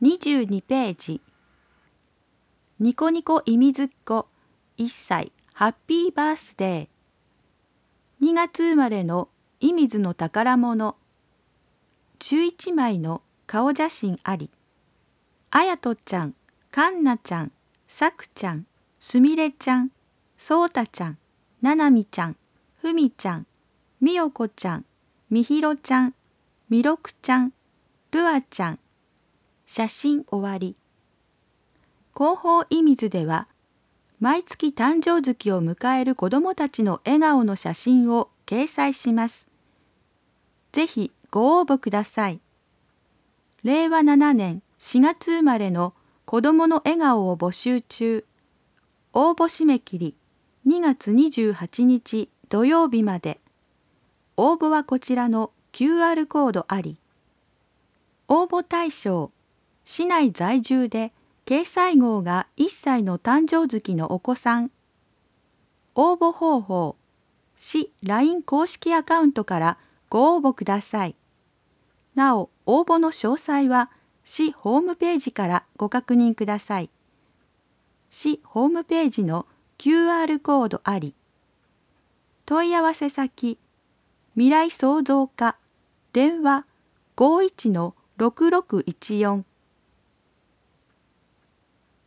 22ページ。ニコニコいみずっこ1歳ハッピーバースデー。2月生まれのいみずの宝物。11枚の顔写真あり。あやとちゃん、かんなちゃん、さくちゃん、すみれちゃん、そうたちゃん、ななみちゃん、ふみちゃん、みよこちゃん、みひろちゃん、みろくちゃん、るあちゃん。写真終わり。広報いみずでは、毎月誕生月を迎える子どもたちの笑顔の写真を掲載します。ぜひご応募ください。令和7年4月生まれの子どもの笑顔を募集中。応募締め切り2月28日土曜日まで。応募はこちらの QR コードあり。応募対象、市内在住で掲載号が1歳の誕生月のお子さん。応募方法、市 LINE 公式アカウントからご応募ください。なお、応募の詳細は市ホームページからご確認ください。市ホームページの QR コードあり。問い合わせ先、未来創造課、電話51-6614